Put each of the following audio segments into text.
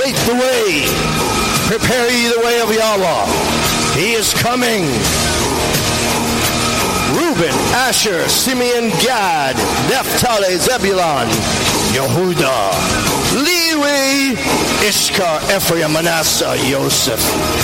straight the way. Prepare ye the way of Yahweh. He is coming. Reuben, Asher, Simeon, Gad, Naphtali, Zebulun, Yehuda, Levi, Issachar, Ephraim, Manasseh, Joseph,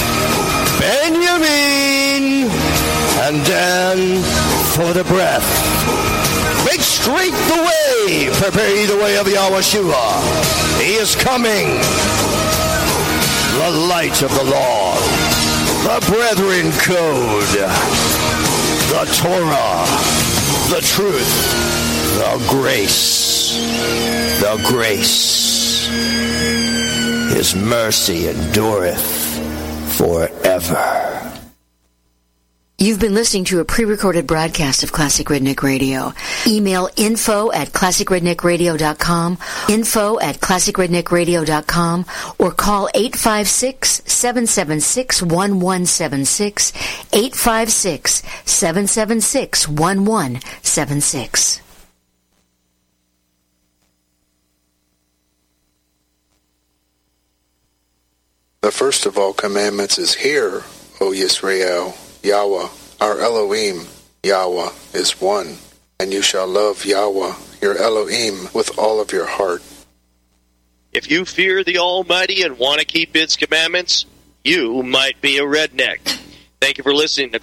Benjamin, and Dan for the breath. Make straight the way. Prepare ye the way of Yahushua. He is coming. The light of the Lord. The brethren code. The Torah. The truth. The grace. The grace. His mercy endureth forever. You've been listening to a pre-recorded broadcast of Classic Redneck Radio. Email info@classicredneckradio.com, info@classicredneckradio.com, or call 856-776-1176, 856-776-1176. The first of all commandments is, Hear, O Yisrael, Yahweh, our Elohim, Yahweh, is one, and you shall love Yahweh, your Elohim, with all of your heart. If you fear the Almighty and want to keep His commandments, you might be a redneck. Thank you for listening to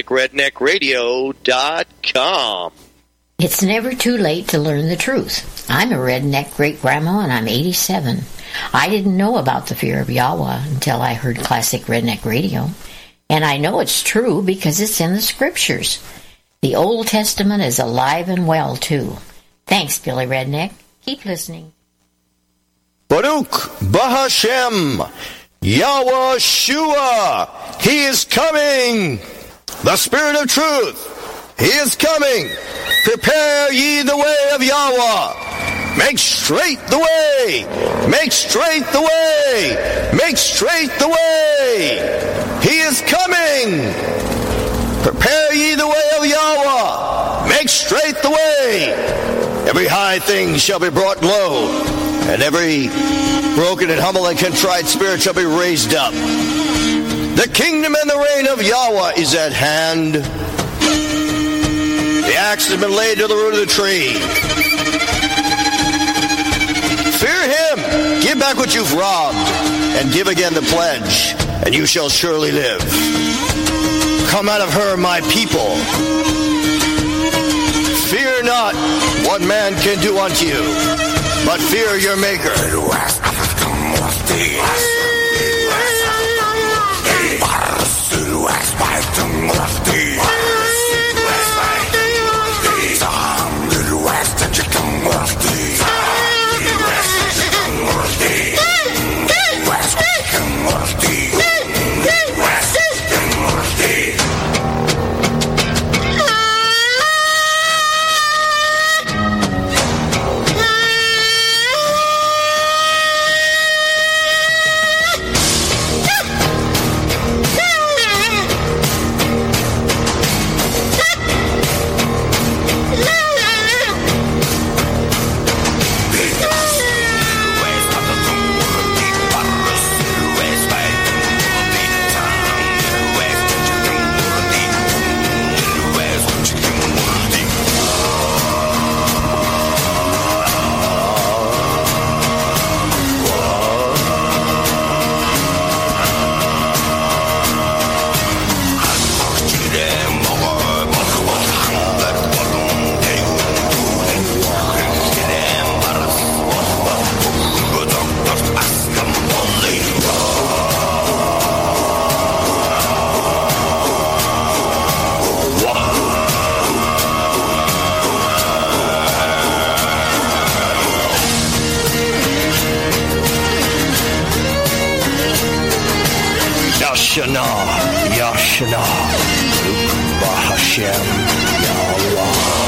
ClassicRedneckRadio.com. It's never too late to learn the truth. I'm a redneck great-grandma, and I'm 87. I didn't know about the fear of Yahweh until I heard Classic Redneck Radio. And I know it's true because it's in the Scriptures. The Old Testament is alive and well, too. Thanks, Billy Redneck. Keep listening. Baruch Bahashem, Yahweh Shua. He is coming. The Spirit of Truth. He is coming. Prepare ye the way of Yahweh. Make straight the way. Make straight the way. Make straight the way. He is coming. Prepare ye the way of Yahweh. Make straight the way. Every high thing shall be brought low, and every broken and humble and contrite spirit shall be raised up. The kingdom and the reign of Yahweh is at hand. The axe has been laid to the root of the tree. Fear him. Give back what you've robbed, and give again the pledge, and you shall surely live. Come out of her, my people. Fear not what man can do unto you, but fear your Maker. Yashana, Bahashem, Yahweh.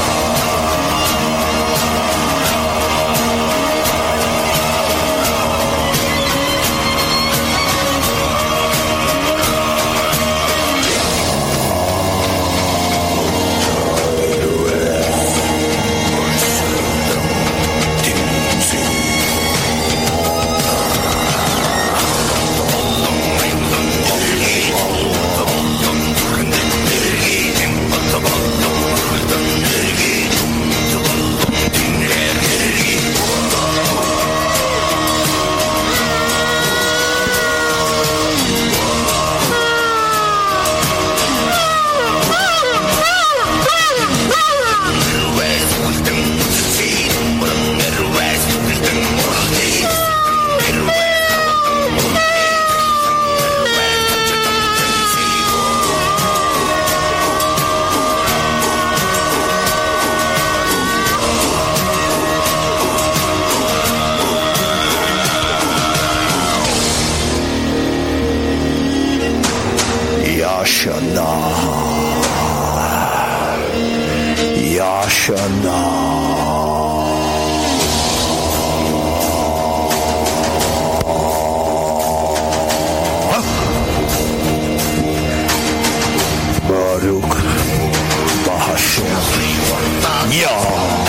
Baruch Bahashem Yah.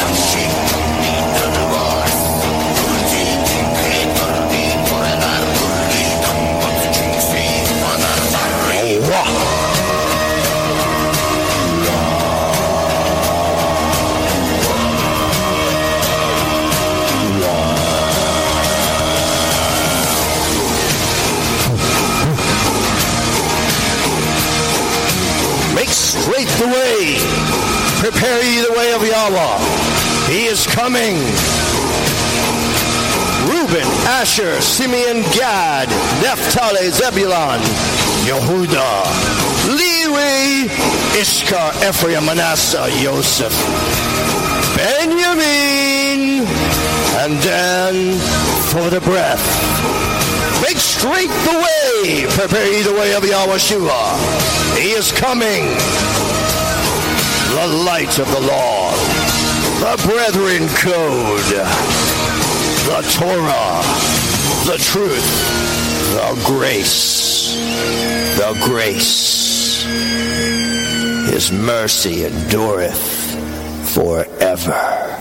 Straight the way. Prepare ye the way of Yahweh. He is coming. Reuben, Asher, Simeon, Gad, Naphtali, Zebulun, Yehuda, Levi, Issachar, Ephraim, Manasseh, Joseph, Benjamin, and Dan for the breath. Make straight the way. Prepare ye the way of Yahushua. He is coming. The light of the law. The brethren code. The Torah. The truth. The grace. The grace. His mercy endureth forever.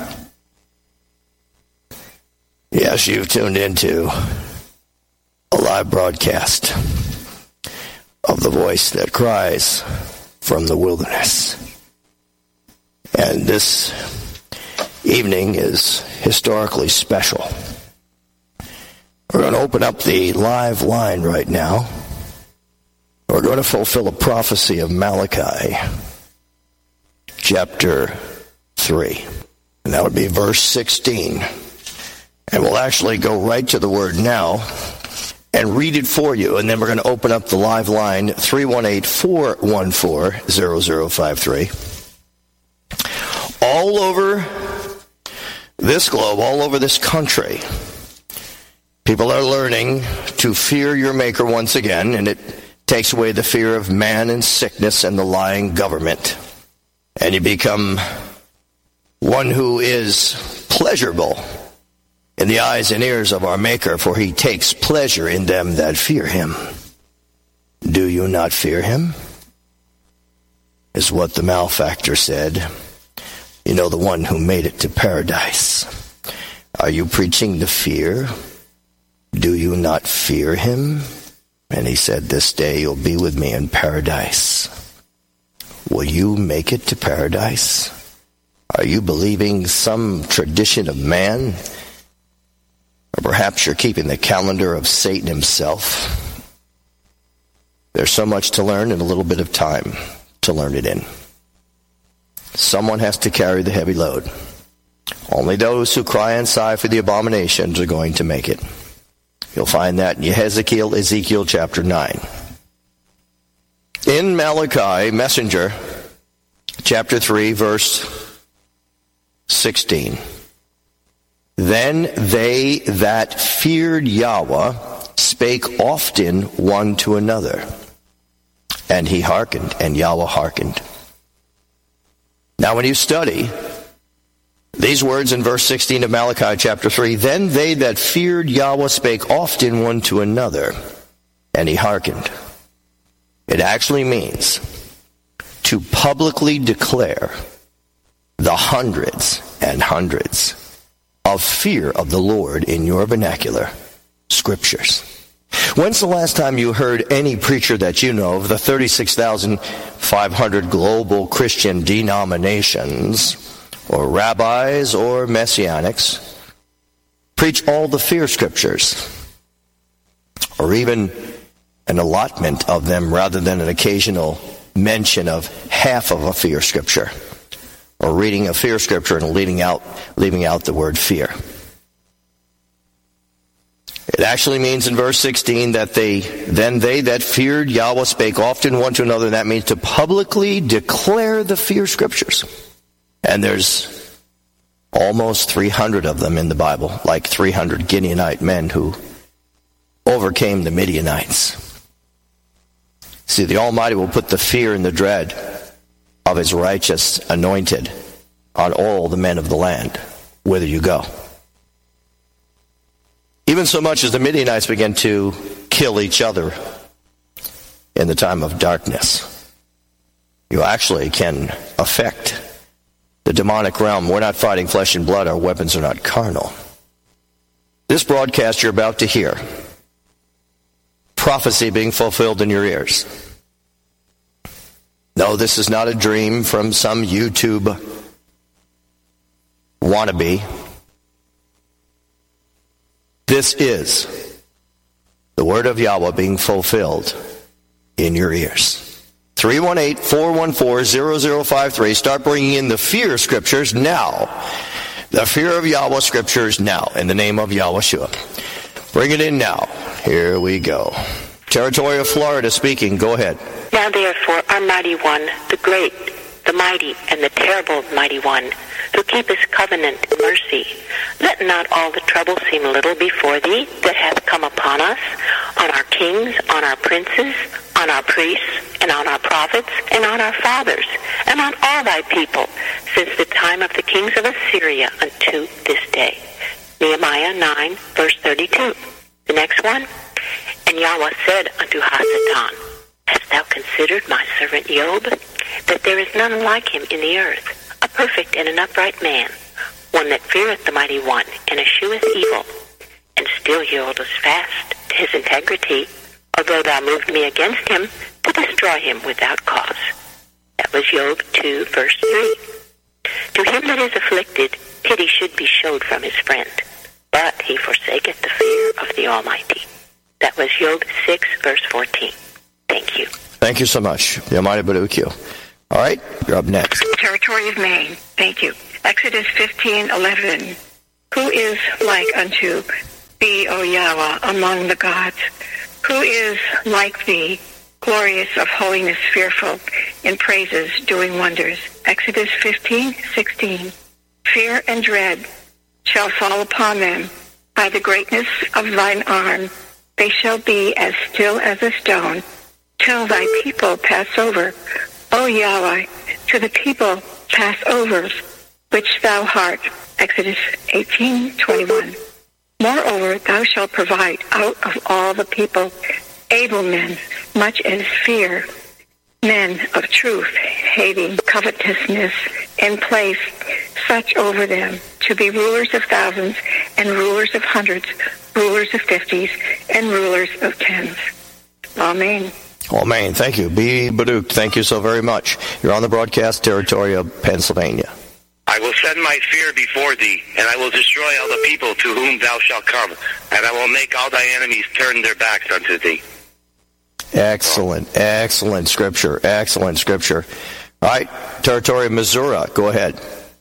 Yes, you've tuned into a live broadcast of the voice that cries from the wilderness. And this evening is historically special. We're going to open up the live line right now. We're going to fulfill a prophecy of Malachi, chapter 3. And that would be verse 16. And we'll actually go right to the word now and read it for you, and then we're going to open up the live line, 318-414-0053. All over this globe, all over this country, people are learning to fear your Maker once again, and it takes away the fear of man and sickness and the lying government. And you become one who is pleasurable in the eyes and ears of our Maker, for he takes pleasure in them that fear him. Do you not fear him? Is what the malefactor said. You know, the one who made it to paradise. Are you preaching the fear? Do you not fear him? And he said, this day you'll be with me in paradise. Will you make it to paradise? Are you believing some tradition of man? Or perhaps you're keeping the calendar of Satan himself. There's so much to learn and a little bit of time to learn it in. Someone has to carry the heavy load. Only those who cry and sigh for the abominations are going to make it. You'll find that in Ezekiel chapter 9. In Malachi, messenger, chapter 3, verse 16. Then they that feared Yahweh spake often one to another. And he hearkened, and Yahweh hearkened. Now when you study these words in verse 16 of Malachi chapter 3, then they that feared Yahweh spake often one to another, and he hearkened. It actually means to publicly declare the hundreds and hundreds of fear of the Lord in your vernacular scriptures. When's the last time you heard any preacher that you know of the 36,500 global Christian denominations, or rabbis or messianics, preach all the fear scriptures, or even an allotment of them rather than an occasional mention of half of a fear scripture, or reading a fear scripture and leaving out the word fear? It actually means in verse 16 that they that feared Yahweh spake often one to another, and that means to publicly declare the fear scriptures. And there's almost 300 of them in the Bible, like 300 Gideonite men who overcame the Midianites. See, the Almighty will put the fear and the dread of his righteous anointed on all the men of the land, whither you go. Even so much as the Midianites began to kill each other in the time of darkness. You actually can affect the demonic realm. We're not fighting flesh and blood. Our weapons are not carnal. This broadcast you're about to hear, prophecy being fulfilled in your ears. No, this is not a dream from some YouTube wannabe. This is the word of Yahweh being fulfilled in your ears. 318-414-0053. Start bringing in the fear scriptures now. The fear of Yahweh scriptures now, in the name of Yahushua. Bring it in now. Here we go. Territory of Florida speaking. Go ahead. Now therefore, our mighty one, the great, the mighty, and the terrible mighty one, who keepeth covenant and mercy, let not all the trouble seem little before thee that hath come upon us, on our kings, on our princes, on our priests, and on our prophets, and on our fathers, and on all thy people, since the time of the kings of Assyria unto this day. Nehemiah 9, verse 32. The next one. And Yahweh said unto Hasadan, Hast thou considered my servant Job, that there is none like him in the earth, a perfect and an upright man, one that feareth the mighty one, and escheweth evil, and still he holdeth fast to his integrity, although thou moved me against him to destroy him without cause. That was Job 2, verse 3. To him that is afflicted, pity should be showed from his friend, but he forsaketh the fear of the Almighty. That was Job 6, verse 14. Thank you. Thank you so much. Yamada Baruch you. All right, you're up next. Territory of Maine. Thank you. Exodus 15:11. Who is like unto thee, O Yahweh, among the gods? Who is like thee, glorious of holiness, fearful in praises, doing wonders? Exodus 15:16. Fear and dread shall fall upon them by the greatness of thine arm. They shall be as still as a stone, till thy people pass over. O Yahweh, to the people pass over, which thou art. Exodus 18:21. Moreover, thou shalt provide out of all the people able men, much in fear, men of truth, hating covetousness, and place such over them to be rulers of thousands and rulers of hundreds, rulers of fifties, and rulers of tens. Amen. Amen. Thank you. B. Baruch, thank you so very much. You're on the broadcast territory of Pennsylvania. I will send my fear before thee, and I will destroy all the people to whom thou shalt come, and I will make all thy enemies turn their backs unto thee. Excellent. Excellent scripture. Excellent scripture. All right, territory of Missouri. Go ahead.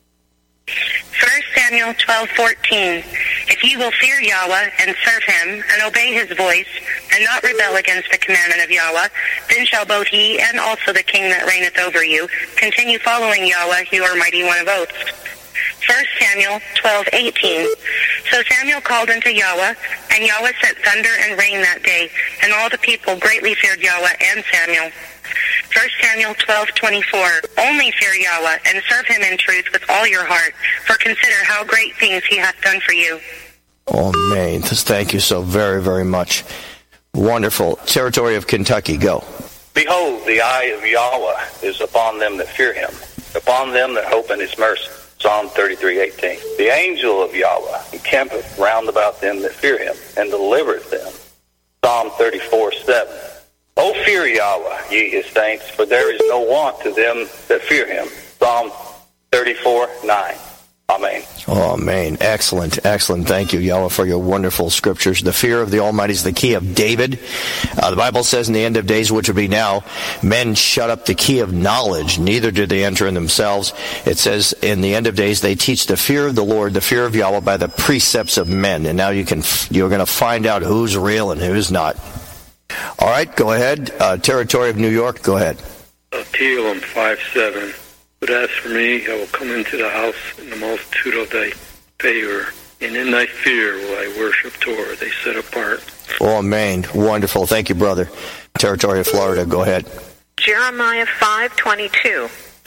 1 Samuel 12:14. If ye will fear Yahweh and serve him and obey his voice and not rebel against the commandment of Yahweh, then shall both ye and also the king that reigneth over you continue following Yahweh, your mighty one of oaths. 1 Samuel 12:18. So Samuel called unto Yahweh, and Yahweh sent thunder and rain that day, and all the people greatly feared Yahweh and Samuel. 1 Samuel 12:24. Only fear Yahweh and serve him in truth with all your heart, for consider how great things he hath done for you. Amen. Thank you so very, very much. Wonderful. Territory of Kentucky. Go. Behold, the eye of Yahweh is upon them that fear him, upon them that hope in his mercy. Psalm 33:18. The angel of Yahweh encampeth round about them that fear him, and delivereth them. Psalm 34:7. O fear Yahweh, ye his saints, for there is no want to them that fear him. Psalm 34:9. Amen. Amen. Excellent. Excellent. Thank you, Yahweh, for your wonderful scriptures. The fear of the Almighty is the key of David. The Bible says in the end of days, which will be now, men shut up the key of knowledge, neither do they enter in themselves. It says in the end of days, they teach the fear of the Lord, the fear of Yahweh by the precepts of men. And now you're going to find out who's real and who's not. All right, go ahead. Territory of New York, go ahead. Tehillim 5:7. But as for me, I will come into the house in the multitude of thy favor, and in thy fear will I worship Torah, they set apart. Amen. Wonderful. Thank you, brother. Territory of Florida, go ahead. Jeremiah 5:22.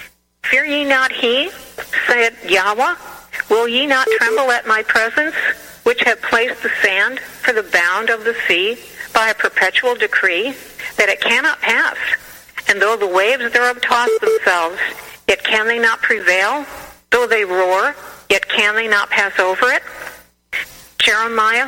Fear ye not he, said Yahweh? Will ye not tremble at my presence, which have placed the sand for the bound of the sea by a perpetual decree, that it cannot pass? And though the waves thereof toss themselves, yet can they not prevail? Though they roar, yet can they not pass over it? Jeremiah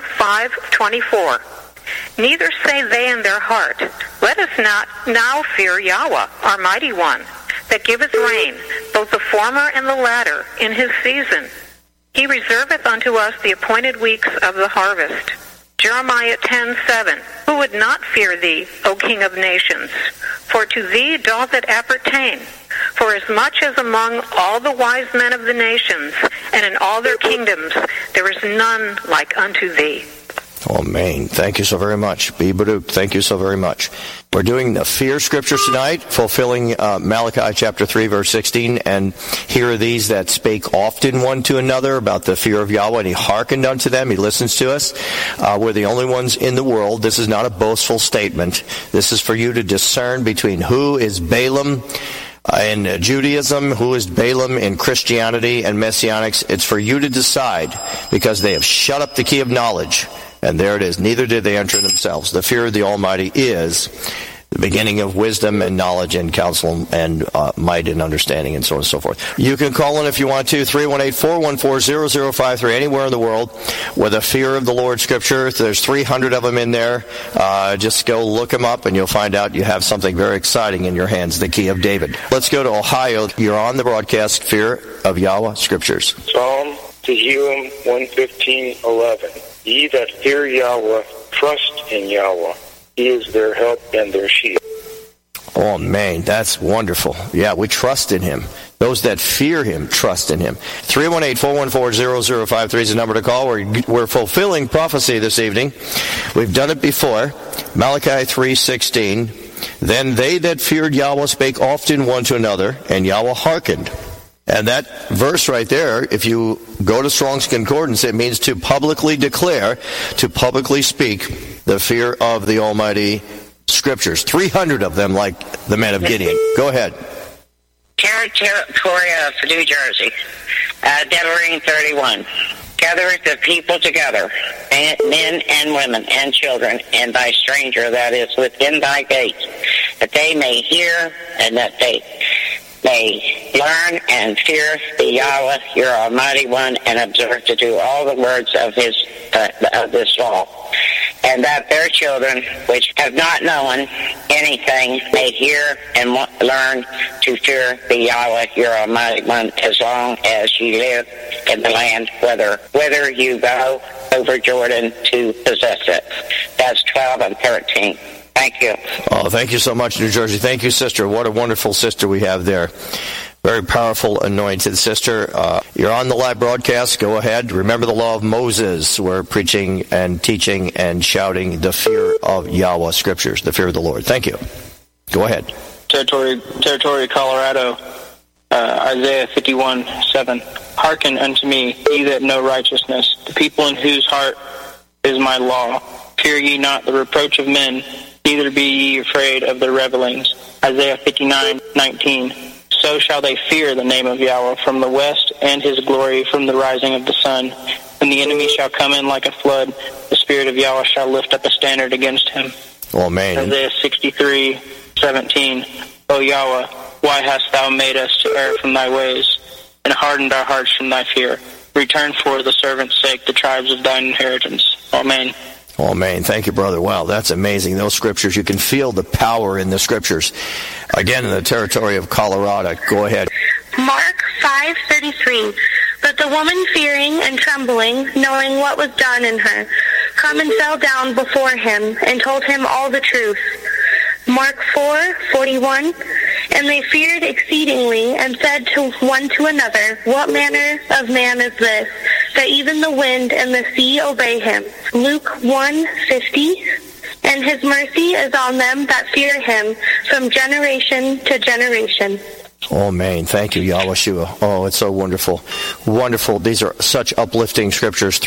5:24. Neither say they in their heart, let us not now fear Yahweh, our mighty one, that giveth rain, both the former and the latter, in his season. He reserveth unto us the appointed weeks of the harvest. Jeremiah 10:7. Who would not fear thee, O King of nations? For to thee doth it appertain. For as much as among all the wise men of the nations, and in all their kingdoms, there is none like unto thee. Amen. Thank you so very much. Be Baruch. Thank you so very much. We're doing the fear scriptures tonight, fulfilling Malachi chapter 3, verse 16. And here are these that spake often one to another about the fear of Yahweh, and he hearkened unto them. He listens to us. We're the only ones in the world. This is not a boastful statement. This is for you to discern between who is Balaam in Judaism, who is Balaam in Christianity and Messianics. It's for you to decide, because they have shut up the key of knowledge. And there it is. Neither did they enter themselves. The fear of the Almighty is the beginning of wisdom and knowledge and counsel and might and understanding and so on and so forth. You can call in if you want to, 318-414-0053, anywhere in the world with a fear of the Lord scripture. There's 300 of them in there. Just go look them up and you'll find out you have something very exciting in your hands, the key of David. Let's go to Ohio. You're on the broadcast, Fear of Yahweh Scriptures. Psalm Tehillim 115:11. Ye that fear Yahweh, trust in Yahweh. He is their help and their shield. Oh, man, that's wonderful. Yeah, we trust in him. Those that fear him, trust in him. 318-414-0053 is the number to call. We're fulfilling prophecy this evening. We've done it before. Malachi 3:16. Then they that feared Yahweh spake often one to another, and Yahweh hearkened. And that verse right there, if you go to Strong's Concordance, it means to publicly declare, to publicly speak the fear of the Almighty Scriptures. 300 of them, like the men of Gideon. Go ahead. Territory of New Jersey, Deborah 31. Gathereth the people together, men and women and children, and thy stranger that is within thy gates, that they may hear and that they may learn and fear the Yahweh, your Almighty One, and observe to do all the words of his of this law, and that their children, which have not known anything, may hear and learn to fear the Yahweh, your Almighty One, as long as ye live in the land, whither you go over Jordan to possess it. That's 12 and 13. Thank you. Oh, thank you so much, New Jersey. Thank you, sister. What a wonderful sister we have there. Very powerful, anointed sister. You're on the live broadcast. Go ahead. Remember the law of Moses. We're preaching and teaching and shouting the fear of Yahweh Scriptures, the fear of the Lord. Thank you. Go ahead. Territory, Colorado, Isaiah 51:7. Hearken unto me, ye that know righteousness, the people in whose heart is my law. Fear ye not the reproach of men, neither be ye afraid of their revelings. Isaiah 59:19. So shall they fear the name of Yahweh from the west, and his glory from the rising of the sun. When the enemy shall come in like a flood, the Spirit of Yahweh shall lift up a standard against him. Amen. Isaiah 63:17. O Yahweh, why hast thou made us to err from thy ways, and hardened our hearts from thy fear? Return for the servant's sake the tribes of thine inheritance. Amen. Amen. Thank you, brother. Wow, that's amazing. Those scriptures, you can feel the power in the scriptures. Again, in the territory of Colorado. Go ahead. Mark 5:33. But the woman, fearing and trembling, knowing what was done in her, come and fell down before him and told him all the truth. Mark 4:41. And they feared exceedingly and said to one to another, What manner of man is this, that even the wind and the sea obey him? Luke 1:50. And his mercy is on them that fear him from generation to generation. Amen. Thank you, Yahweh. Oh, it's so wonderful. Wonderful. These are such uplifting scriptures.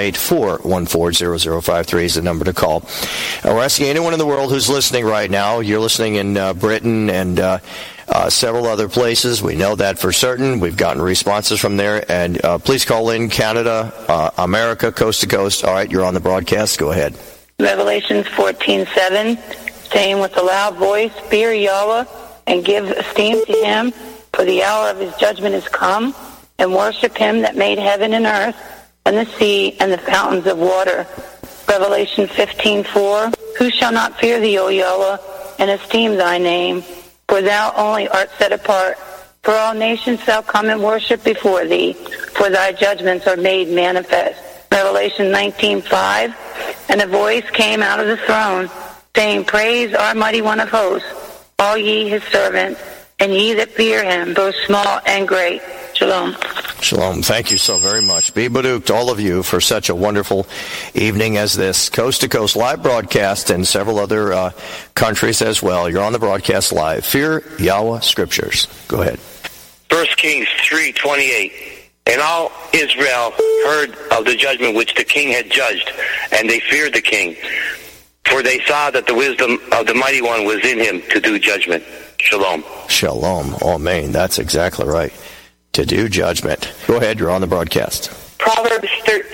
318-414-0053 is the number to call. We're asking anyone in the world who's listening right now. You're listening in Britain and several other places. We know that for certain. We've gotten responses from there. And please call in Canada, America, coast to coast. All right, you're on the broadcast. Go ahead. Revelations 14:7, saying with a loud voice, fear Yahweh and give esteem to him, for the hour of his judgment is come, and worship him that made heaven and earth, and the sea, and the fountains of water. Revelation 15:4, who shall not fear thee, O Yahweh, and esteem thy name? For thou only art set apart. For all nations shall come and worship before thee, for thy judgments are made manifest. Revelation 19:5, and a voice came out of the throne, saying, praise our mighty one of hosts, all ye his servants, and ye that fear him, both small and great. Shalom. Shalom. Thank you so very much. Be Baruch to all of you for such a wonderful evening as this coast-to-coast live broadcast and several other countries as well. You're on the broadcast live. Fear Yahweh Scriptures. Go ahead. 1 Kings 3:28. And all Israel heard of the judgment which the king had judged, and they feared the king, for they saw that the wisdom of the Mighty One was in him to do judgment. Shalom. Shalom. Amen. That's exactly right. To do judgment. Go ahead. You're on the broadcast. Proverbs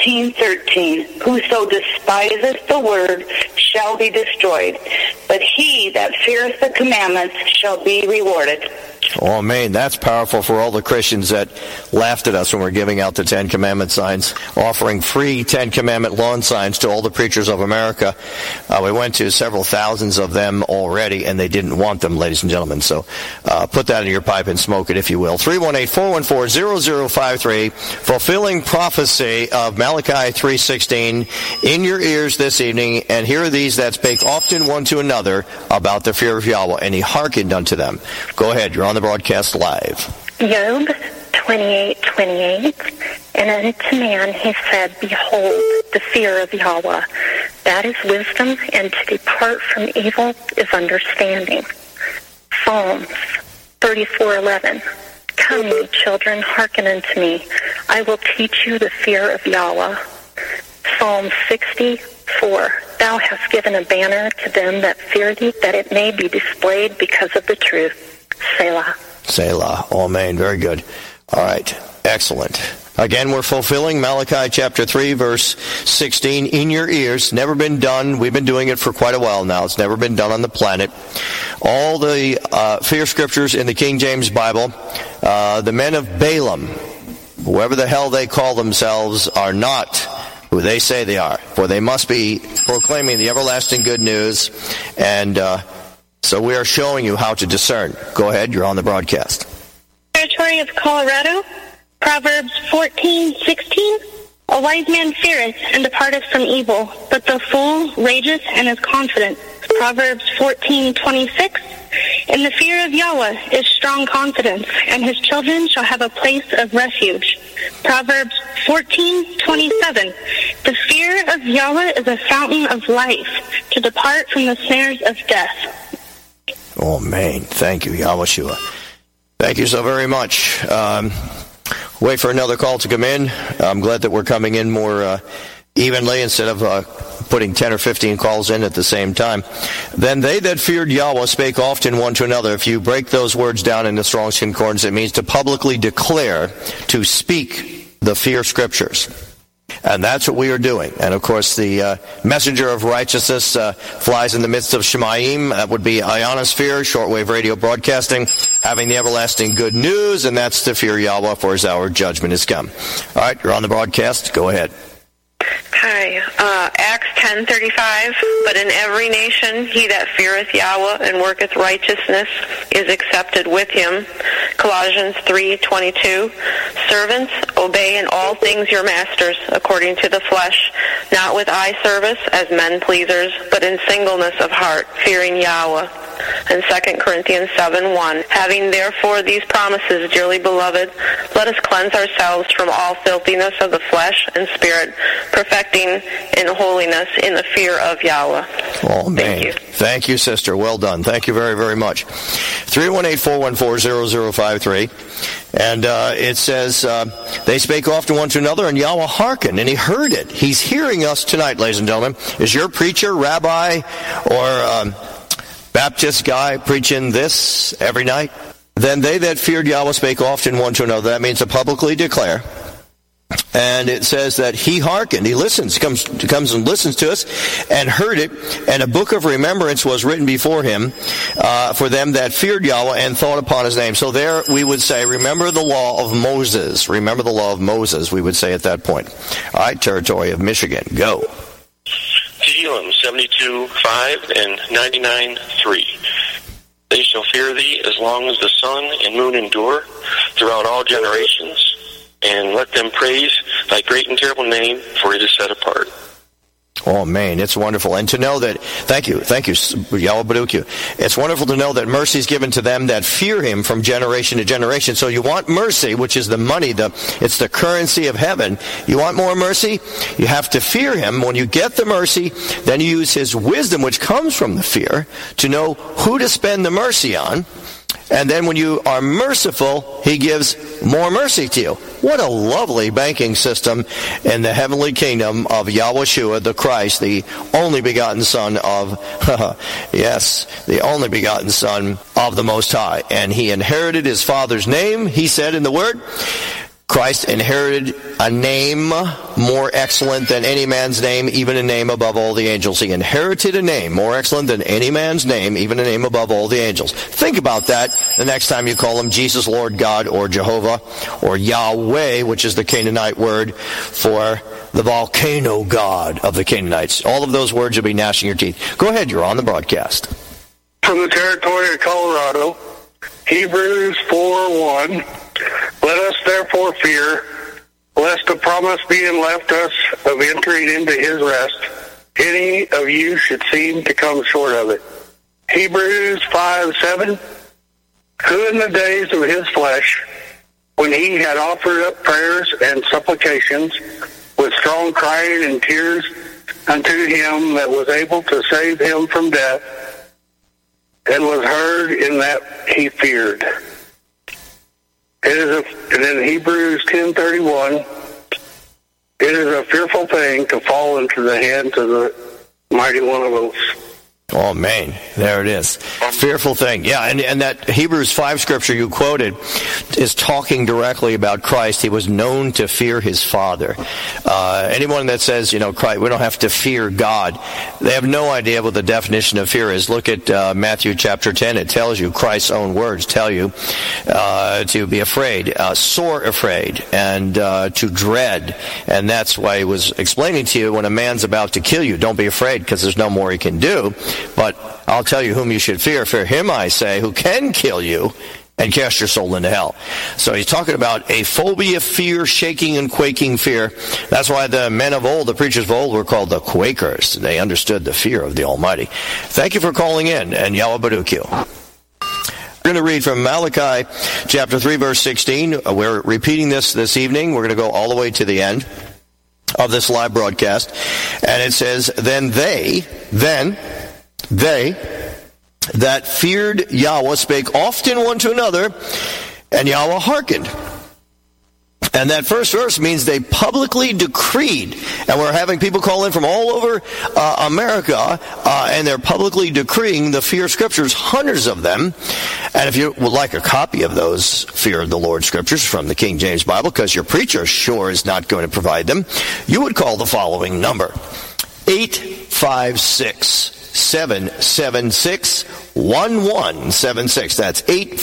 13:13. Whoso despiseth the word shall be destroyed, but he that feareth the commandments shall be rewarded. Oh, man, that's powerful for all the Christians that laughed at us when we were giving out the Ten Commandment signs, offering free Ten Commandment lawn signs to all the preachers of America. We went to several thousands of them already, and they didn't want them, ladies and gentlemen. So put that in your pipe and smoke it, if you will. 318-414-0053, fulfilling prophecy of Malachi 3:16 in your ears this evening. And here are these that spake often one to another about the fear of Yahweh, and he hearkened unto them. Go ahead. You're on the broadcast live. Job 28:28, and unto man he said, behold, the fear of Yahweh, that is wisdom, and to depart from evil is understanding. Psalms 34:11, come, ye children, hearken unto me, I will teach you the fear of Yahweh. Psalm 60:4, thou hast given a banner to them that fear thee, that it may be displayed because of the truth. Selah. Selah. Amen. Very good. All right. Excellent. Again, we're fulfilling Malachi chapter 3, verse 16 in your ears. Never been done. We've been doing it for quite a while now. It's never been done on the planet. All the fear scriptures in the King James Bible, the men of Balaam, whoever the hell they call themselves, are not who they say they are. For they must be proclaiming the everlasting good news, and so we are showing you how to discern. Go ahead, you're on the broadcast. Territory of Colorado, Proverbs 14:16. A wise man feareth and departeth from evil, but the fool rageth and is confident. Proverbs 14:26. In the fear of Yahweh is strong confidence, and his children shall have a place of refuge. Proverbs 14:27. The fear of Yahweh is a fountain of life, to depart from the snares of death. Oh, man. Thank you, Yahushua. Thank you so very much. Wait for another call to come in. I'm glad that we're coming in more evenly instead of putting 10 or 15 calls in at the same time. Then they that feared Yahweh spake often one to another. If you break those words down in the Strong's Concordance, it means to publicly declare, to speak the fear scriptures. And that's what we are doing. And of course, the messenger of righteousness flies in the midst of Shemaim. That would be ionosphere, shortwave radio broadcasting, having the everlasting good news, and that's to fear Yahweh, for his hour judgment is come. All right, you're on the broadcast. Go ahead. Hi, Acts 10:35. But in every nation he that feareth Yahweh and worketh righteousness is accepted with him. Colossians 3:22. Servants, obey in all things your masters according to the flesh, not with eye service as men pleasers, but in singleness of heart, fearing Yahweh. And 2 Corinthians 7:1. Having therefore these promises, dearly beloved, let us cleanse ourselves from all filthiness of the flesh and spirit, perfecting in holiness in the fear of Yahweh. Oh, man. Thank you, sister. Well done. Thank you very, very much. 318-414-0053. And it says, they spake often one to another, and Yahweh hearkened, and he heard it. He's hearing us tonight, ladies and gentlemen. Is your preacher, rabbi, or Baptist guy preaching this every night? Then they that feared Yahweh spake often one to another. That means to publicly declare. And it says that he hearkened, he listens, comes and listens to us, and heard it, and a book of remembrance was written before him for them that feared Yahweh and thought upon his name. So there we would say, remember the law of Moses. Remember the law of Moses, we would say at that point. All right, territory of Michigan, go. Tehillim 72:5 and 99:3. They shall fear thee as long as the sun and moon endure throughout all generations. And let them praise thy great and terrible name, for it is set apart. Oh, man, it's wonderful. And to know that, thank you, Yahweh Baruch you. It's wonderful to know that mercy is given to them that fear him from generation to generation. So you want mercy, which is the money, it's the currency of heaven. You want more mercy? You have to fear him. When you get the mercy, then you use his wisdom, which comes from the fear, to know who to spend the mercy on. And then when you are merciful, he gives more mercy to you. What a lovely banking system in the heavenly kingdom of Yahushua the Christ, the only begotten Son of, yes, the only begotten Son of the Most High. And he inherited his Father's name, he said in the Word. Christ inherited a name more excellent than any man's name, even a name above all the angels. He inherited a name more excellent than any man's name, even a name above all the angels. Think about that the next time you call him Jesus, Lord God, or Jehovah, or Yahweh, which is the Canaanite word for the volcano god of the Canaanites. All of those words will be gnashing your teeth. Go ahead, you're on the broadcast. From the territory of Colorado, Hebrews 4:1. Let us therefore fear, lest the promise being left us of entering into his rest, any of you should seem to come short of it. Hebrews 5:7. Who in the days of his flesh, when he had offered up prayers and supplications with strong crying and tears unto him that was able to save him from death, and was heard in that he feared. And in Hebrews 10:31, it is a fearful thing to fall into the hands of the mighty one of oaths. Oh, man, there it is. Fearful thing. Yeah, and that Hebrews 5 scripture you quoted is talking directly about Christ. He was known to fear his Father. Anyone that says, Christ, we don't have to fear God, they have no idea what the definition of fear is. Look at Matthew chapter 10. It tells you, Christ's own words tell you to be afraid, sore afraid, and to dread. And that's why he was explaining to you, when a man's about to kill you, don't be afraid, because there's no more he can do. But I'll tell you whom you should fear. Fear him, I say, who can kill you and cast your soul into hell. So he's talking about a phobia, fear, shaking and quaking fear. That's why the men of old, the preachers of old, were called the Quakers. They understood the fear of the Almighty. Thank you for calling in, and Yahweh Baruch you. We're going to read from Malachi chapter 3, verse 16. We're repeating this evening. We're going to go all the way to the end of this live broadcast. And it says, Then they that feared Yahweh spake often one to another, and Yahweh hearkened. And that first verse means they publicly decreed. And we're having people call in from all over America, and they're publicly decreeing the fear scriptures, hundreds of them. And if you would like a copy of those fear of the Lord scriptures from the King James Bible, because your preacher sure is not going to provide them, you would call the following number: 856-776-1176. That's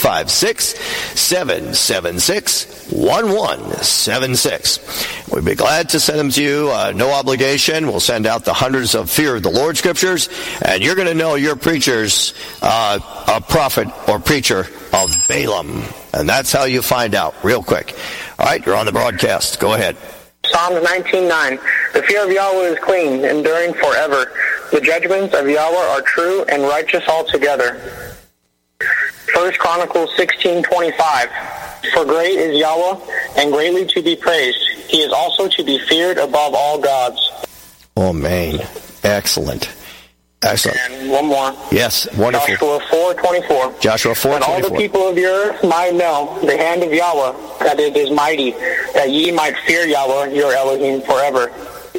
856-776-1176. We'd be glad to send them to you. No obligation. We'll send out the hundreds of fear of the Lord scriptures, and you're going to know your preacher's a prophet or preacher of Balaam. And that's how you find out real quick. All right, you're on the broadcast. Go ahead. Psalms 19:9. The fear of Yahweh is clean, enduring forever. The judgments of Yahweh are true and righteous altogether. 1 Chronicles 16:25. For great is Yahweh, and greatly to be praised. He is also to be feared above all gods. Oh, man. Excellent. Excellent. And one more. Yes, wonderful. Joshua 4:24. Joshua 4:24. That all the people of the earth might know the hand of Yahweh, that it is mighty, that ye might fear Yahweh, your Elohim, forever.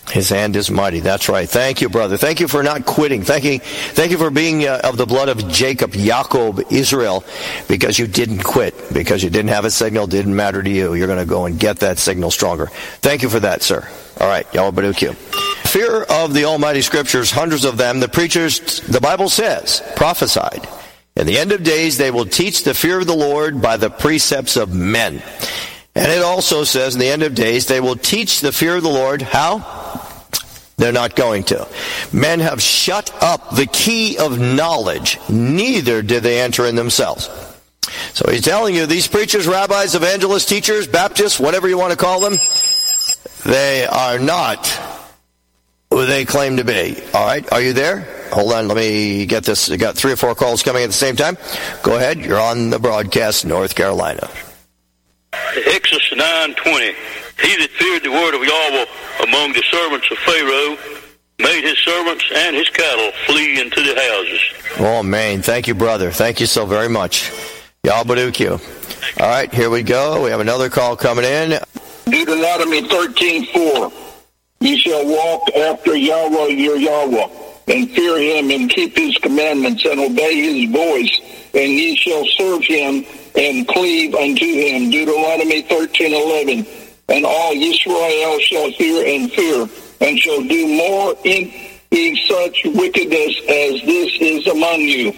His hand is mighty. That's right. Thank you, brother. Thank you for not quitting. Thank you for being of the blood of Jacob, Yaakov, Israel, because you didn't quit, because you didn't have a signal, didn't matter to you. You're going to go and get that signal stronger. Thank you for that, sir. All right. Yahweh Baruch you. Fear of the Almighty Scriptures, hundreds of them. The preachers, the Bible says, prophesied. In the end of days, they will teach the fear of the Lord by the precepts of men. And it also says, in the end of days, they will teach the fear of the Lord. How? They're not going to. Men have shut up the key of knowledge. Neither did they enter in themselves. So he's telling you, these preachers, rabbis, evangelists, teachers, Baptists, whatever you want to call them, they are not who they claim to be. All right, are you there? Hold on, let me get this. I got 3 or 4 calls coming at the same time. Go ahead, you're on the broadcast, North Carolina. Exodus 9:20. He that feared the word of Yahweh among the servants of Pharaoh made his servants and his cattle flee into the houses. Oh, man. Thank you, brother. Thank you so very much. Yahweh Baruch you. All right, here we go. We have another call coming in. Deuteronomy 13:4. Ye shall walk after Yahweh your Yahweh, and fear him, and keep his commandments, and obey his voice, and ye shall serve him, and cleave unto him. Deuteronomy 13:11. And all Israel shall hear and fear, and shall do more in such wickedness as this is among you.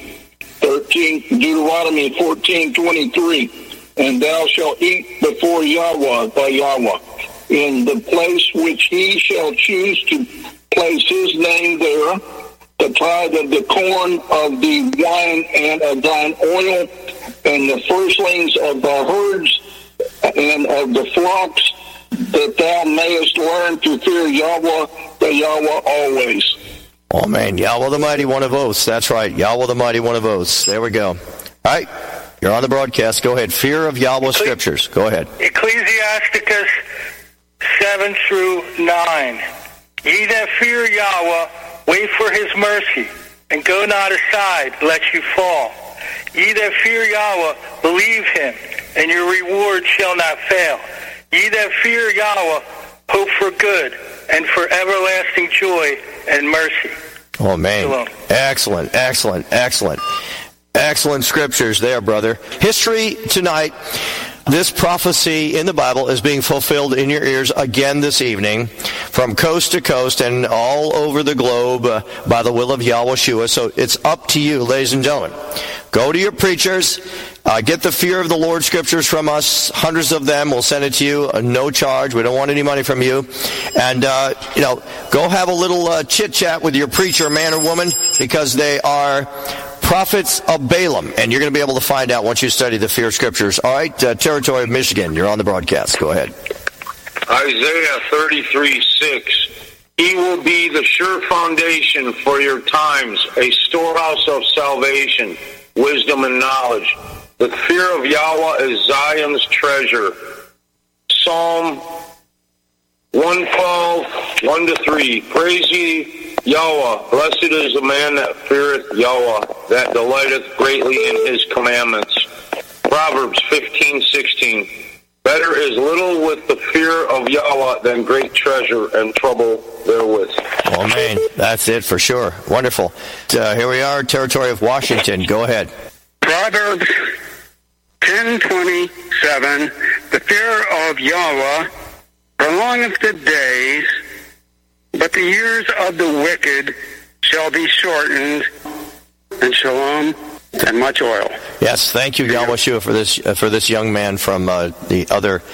Deuteronomy 14:23. And thou shalt eat before Yahweh thy Yahweh, in the place which he shall choose to place his name there, the tithe of the corn, of the wine, and of thine oil, and the firstlings of the herds, and of the flocks, that thou mayest learn to fear Yahweh, the Yahweh always. Oh, man, Yahweh the Mighty One of Oaths. That's right, Yahweh the Mighty One of Oaths. There we go. All right, you're on the broadcast. Go ahead. Fear of Yahweh Scriptures. Go ahead. Ecclesiasticus 7-9. Ye that fear Yahweh, wait for his mercy, and go not aside, lest you fall. Ye that fear Yahweh, believe him, and your reward shall not fail. Ye that fear Yahweh, hope for good, and for everlasting joy and mercy. Oh, man. Shalom. Excellent, excellent, excellent. Excellent scriptures there, brother. History tonight. This prophecy in the Bible is being fulfilled in your ears again this evening, from coast to coast and all over the globe by the will of Yahushua. So it's up to you, ladies and gentlemen. Go to your preachers. Get the fear of the Lord scriptures from us. Hundreds of them. We'll send it to you. No charge. We don't want any money from you. And, go have a little chit-chat with your preacher, man or woman, because they are prophets of Balaam, and you're going to be able to find out once you study the fear scriptures. All right, territory of Michigan, you're on the broadcast. Go ahead. Isaiah 33:6. He will be the sure foundation for your times, a storehouse of salvation, wisdom and knowledge. The fear of Yahweh is Zion's treasure. Psalm 112, 1-3. Praise ye Yahweh, blessed is the man that feareth Yahweh, that delighteth greatly in his commandments. Proverbs 15:16. Better is little with the fear of Yahweh than great treasure and trouble therewith. Oh, man, that's it for sure. Wonderful. Here we are, territory of Washington. Go ahead. Proverbs 10:27. The fear of Yahweh prolongeth the days, but the years of the wicked shall be shortened. And shalom and much oil. Yes, thank you, Yahushua, for this young man from the other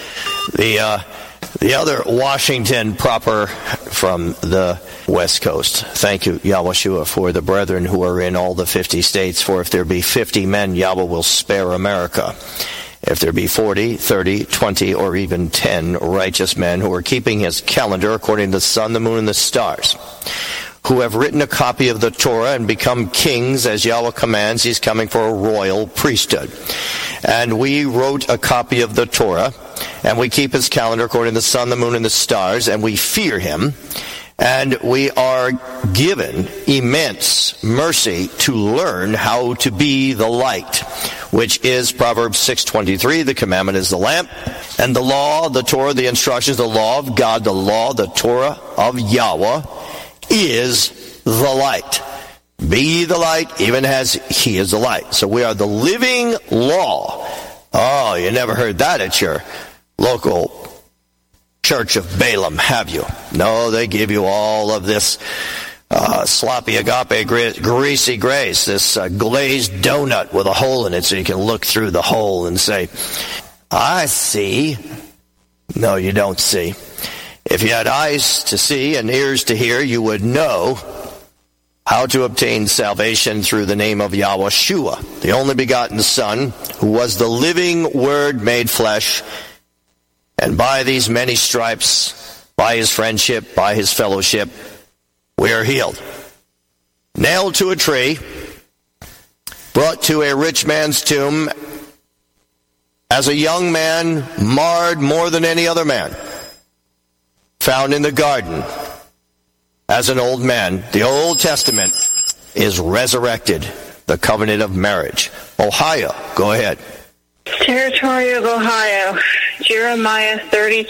Washington proper from the West Coast. Thank you, Yahushua, for the brethren who are in all the 50 states. For if there be 50 men, Yahweh will spare America. If there be 40, 30, 20, or even 10 righteous men who are keeping his calendar according to the sun, the moon, and the stars, who have written a copy of the Torah and become kings as Yahweh commands, he's coming for a royal priesthood. And we wrote a copy of the Torah, and we keep his calendar according to the sun, the moon, and the stars, and we fear him. And we are given immense mercy to learn how to be the light, which is Proverbs 6:23. The commandment is the lamp, And the law, the Torah, the instructions, the law of God, the law, the Torah of Yahweh is the light. Be ye the light, even as he is the light. So we are the living law. Oh, you never heard that at your local Church of Balaam, have you? No, they give you all of this sloppy agape greasy grace, this glazed donut with a hole in it so you can look through the hole and say, I see. No, you don't see. If you had eyes to see and ears to hear, you would know how to obtain salvation through the name of Yahushua, the only begotten Son, who was the living Word made flesh. And by these many stripes, by his friendship, by his fellowship, we are healed. Nailed to a tree, brought to a rich man's tomb, as a young man, marred more than any other man, found in the garden as an old man. The Old Testament is resurrected, the covenant of marriage. Ohio, go ahead. Territory of Ohio, Jeremiah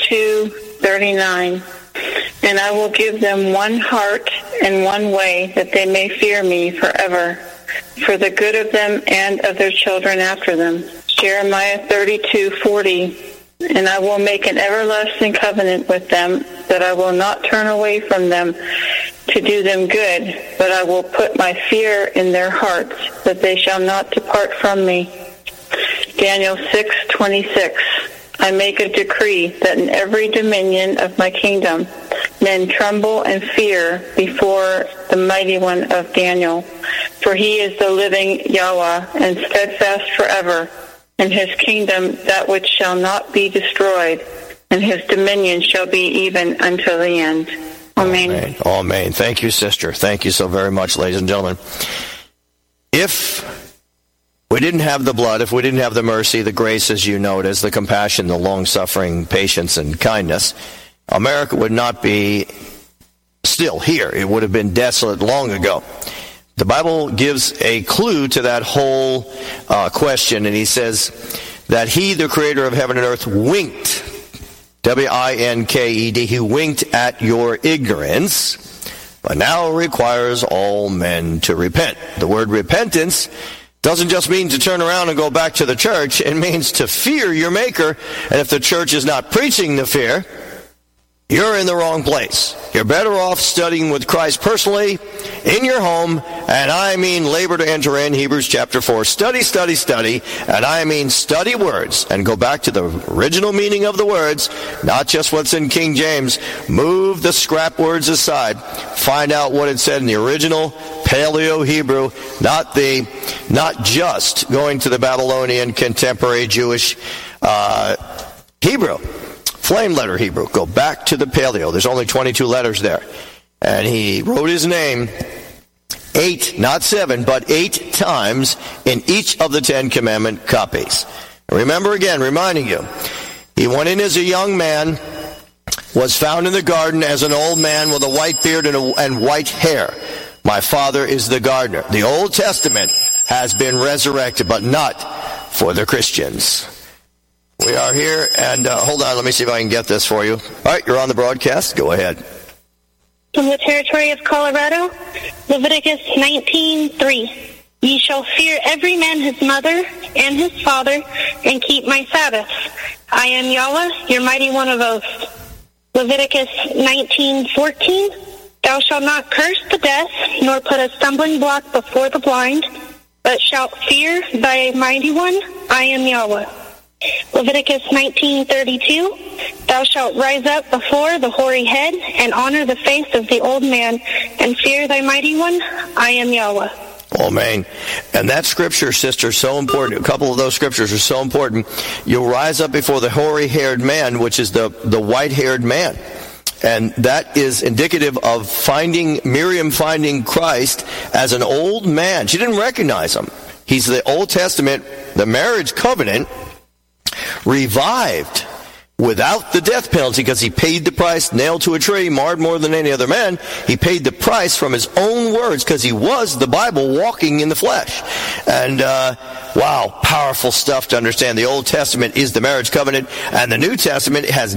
32:39. And I will give them one heart and one way, that they may fear me forever, for the good of them and of their children after them. Jeremiah 32:40. And I will make an everlasting covenant with them, that I will not turn away from them to do them good, but I will put my fear in their hearts, that they shall not depart from me. Daniel 6:26. I make a decree that in every dominion of my kingdom men tremble and fear before the mighty one of Daniel. For he is the living Yahweh, and steadfast forever, and his kingdom that which shall not be destroyed, and his dominion shall be even until the end. Amen. Amen. Amen. Thank you, sister. Thank you so very much, ladies and gentlemen. If we didn't have the blood, if we didn't have the mercy, the grace as you know it as, the compassion, the long-suffering, patience, and kindness, America would not be still here. It would have been desolate long ago. The Bible gives a clue to that whole question, and he says that he, the creator of heaven and earth, winked, W-I-N-K-E-D, he winked at your ignorance, but now requires all men to repent. The word repentance doesn't just mean to turn around and go back to the church. It means to fear your Maker. And if the church is not preaching the fear, you're in the wrong place. You're better off studying with Christ personally in your home, and I mean labor to enter in, Hebrews chapter 4. Study, study, study, and I mean study words, and go back to the original meaning of the words, not just what's in King James. Move the scrap words aside. Find out what it said in the original Paleo-Hebrew, not just going to the Babylonian contemporary Jewish Hebrew. Flame letter Hebrew. Go back to the Paleo. There's only 22 letters there. And he wrote his name 8, not 7, but 8 times in each of the 10 Commandment copies. Remember again, reminding you, he went in as a young man, was found in the garden as an old man with a white beard and white hair. My father is the gardener. The Old Testament has been resurrected, but not for the Christians. We are here, and hold on, let me see if I can get this for you. All right, you're on the broadcast. Go ahead. From the territory of Colorado, Leviticus 19:3. Ye shall fear every man his mother and his father, and keep my Sabbaths. I am Yahweh, your mighty one of oaths. Leviticus 19:14. Thou shalt not curse the deaf, nor put a stumbling block before the blind, but shalt fear thy mighty one. I am Yahweh. Leviticus 19:32. Thou shalt rise up before the hoary head, and honor the face of the old man, and fear thy mighty one. I am Yahweh. Amen. And that scripture, sister, is so important. A couple of those scriptures are so important. You'll rise up before the hoary-haired man, which is the white-haired man. And that is indicative of Miriam finding Christ as an old man. She didn't recognize him. He's the Old Testament, the marriage covenant, revived. without the death penalty, because he paid the price, nailed to a tree, marred more than any other man. He paid the price from his own words, because he was the Bible walking in the flesh. And wow, powerful stuff to understand. The Old Testament is the marriage covenant, and the New Testament has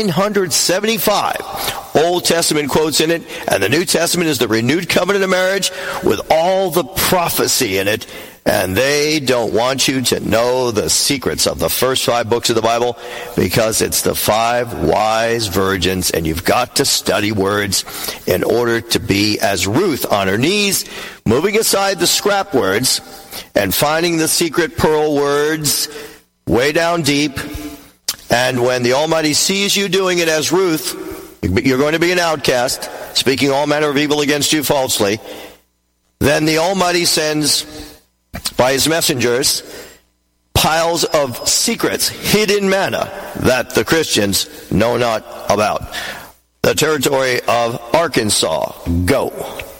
975 Old Testament quotes in it, and the New Testament is the renewed covenant of marriage with all the prophecy in it. And they don't want you to know the secrets of the first 5 books of the Bible, because it's the 5 wise virgins, and you've got to study words in order to be as Ruth on her knees, moving aside the scrap words and finding the secret pearl words way down deep. And when the Almighty sees you doing it as Ruth, you're going to be an outcast, speaking all manner of evil against you falsely. Then the Almighty sends, by his messengers, piles of secrets, hidden manna, that the Christians know not about. The territory of Arkansas. Go.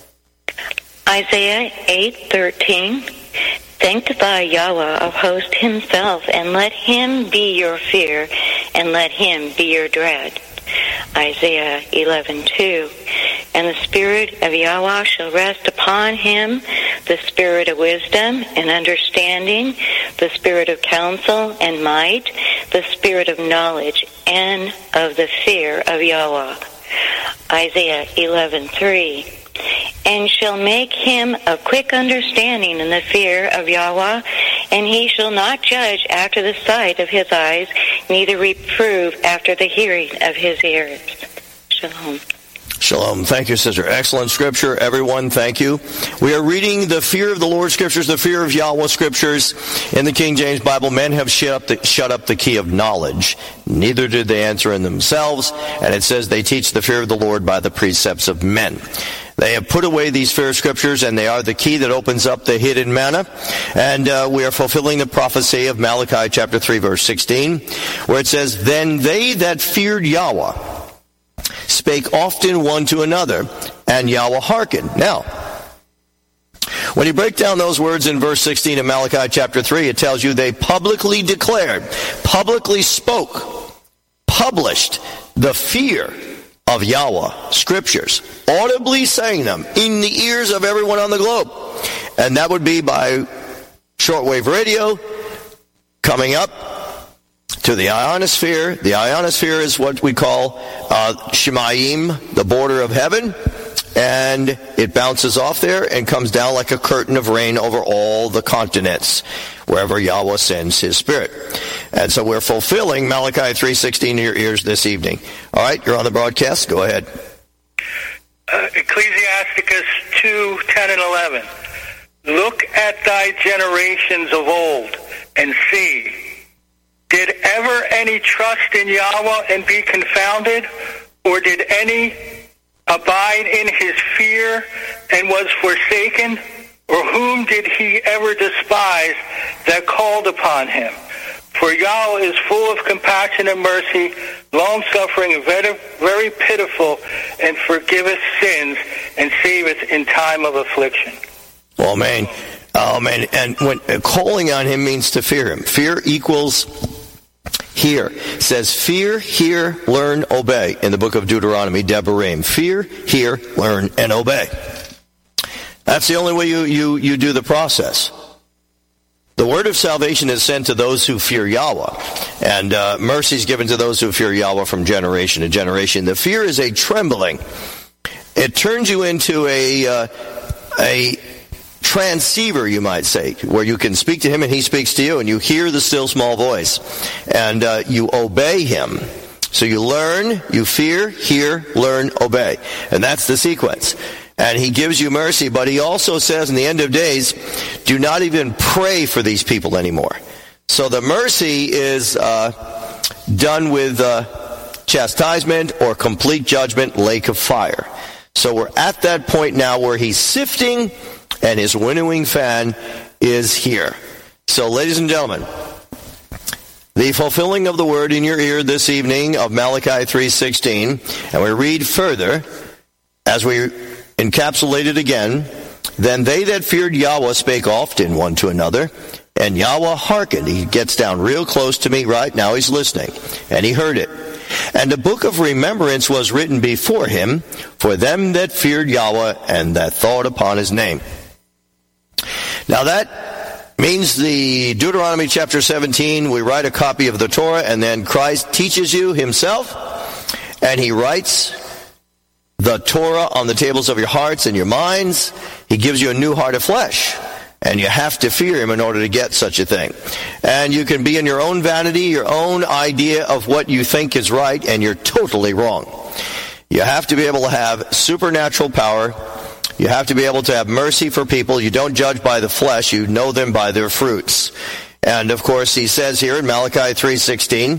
Isaiah 8:13. Sanctify Yahweh of hosts himself, and let him be your fear, and let him be your dread. Isaiah 11:2. And the Spirit of Yahweh shall rest upon him, the Spirit of wisdom and understanding, the Spirit of counsel and might, the Spirit of knowledge and of the fear of Yahweh. Isaiah 11:3. And shall make him of quick understanding in the fear of Yahweh, and he shall not judge after the sight of his eyes, neither reprove after the hearing of his ears. Shalom. Shalom. Thank you, sister. Excellent scripture. Everyone, thank you. We are reading the fear of the Lord scriptures, the fear of Yahweh scriptures. In the King James Bible, men have shut up the key of knowledge. Neither did they answer in themselves. And it says they teach the fear of the Lord by the precepts of men. They have put away these fear scriptures, and they are the key that opens up the hidden manna. And we are fulfilling the prophecy of Malachi chapter 3, verse 16, where it says, Then they that feared Yahweh spake often one to another, and Yahweh hearkened. Now, when you break down those words in verse 16 of Malachi chapter 3, it tells you they publicly declared, publicly spoke, published the fear of Yahweh scriptures, audibly saying them in the ears of everyone on the globe. And that would be by shortwave radio, coming up to the ionosphere. The ionosphere is what we call Shemayim, the border of heaven, and it bounces off there and comes down like a curtain of rain over all the continents, wherever Yahweh sends his Spirit. And so we're fulfilling Malachi 3:16 in your ears this evening. All right, you're on the broadcast. Go ahead. Ecclesiasticus 2:10 and 11. Look at thy generations of old and see, did ever any trust in Yahweh and be confounded? Or did any abide in his fear and was forsaken? Or whom did he ever despise that called upon him? For Yahweh is full of compassion and mercy, long-suffering, and very, very pitiful, and forgiveth sins and saveth in time of affliction. Oh, man. Oh, man. And when calling on him means to fear him. Fear equals hear. It says fear, hear, learn, obey in the book of Deuteronomy, Devarim. Fear, hear, learn, and obey. That's the only way you do the process. The word of salvation is sent to those who fear Yahweh, and mercy is given to those who fear Yahweh from generation to generation. The fear is a trembling. It turns you into a transceiver, you might say, where you can speak to him and he speaks to you, and you hear the still small voice, and you obey him. So you learn, you fear, hear, learn, obey. And that's the sequence. And he gives you mercy, but he also says in the end of days, do not even pray for these people anymore. So the mercy is done with chastisement or complete judgment, lake of fire. So we're at that point now where he's sifting, and his winnowing fan is here. So, ladies and gentlemen, the fulfilling of the word in your ear this evening of Malachi 3:16, and we read further as we encapsulate it again. Then they that feared Yahweh spake often one to another, And Yahweh hearkened. He gets down real close to me right now. He's listening. And he heard it. And the book of remembrance was written before him for them that feared Yahweh and that thought upon his name. Now that means the Deuteronomy chapter 17, we write a copy of the Torah, and then Christ teaches you himself, and he writes the Torah on the tables of your hearts and your minds. He gives you a new heart of flesh. And you have to fear him in order to get such a thing. And you can be in your own vanity, your own idea of what you think is right, and you're totally wrong. You have to be able to have supernatural power. You have to be able to have mercy for people. You don't judge by the flesh. You know them by their fruits. And, of course, he says here in Malachi 3:16,